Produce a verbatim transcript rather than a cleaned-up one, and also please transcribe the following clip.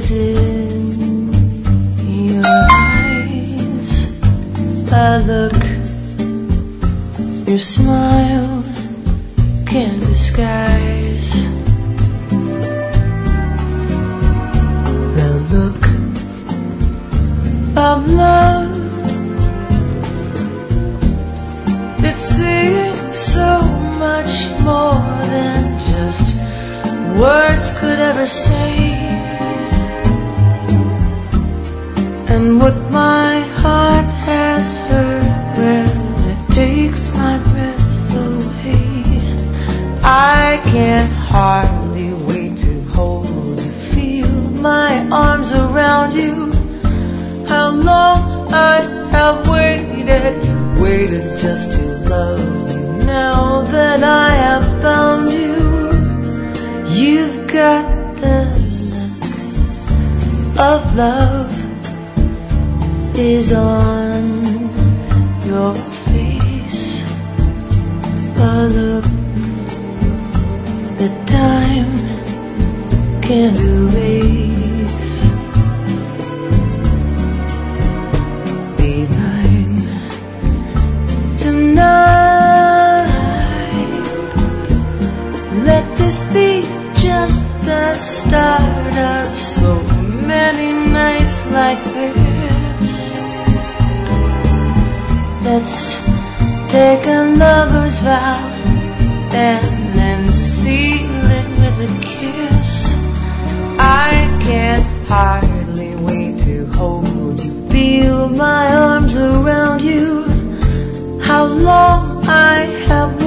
is in your eyes. A look your smile can't disguise. The look of love that says so much more than just words could ever say. And what my heart has heard, well, it takes my breath away. I can hardly wait to hold you, feel my arms around you. How long I have waited, waited just to love you. Now that I have found you, you've got the look of love is on your face. A look that time can't erase. Be mine tonight. Let this be just the start of so many nights like this. Let's take a lover's vow and then seal it with a kiss. I can't hardly wait to hold you, feel my arms around you. How long I have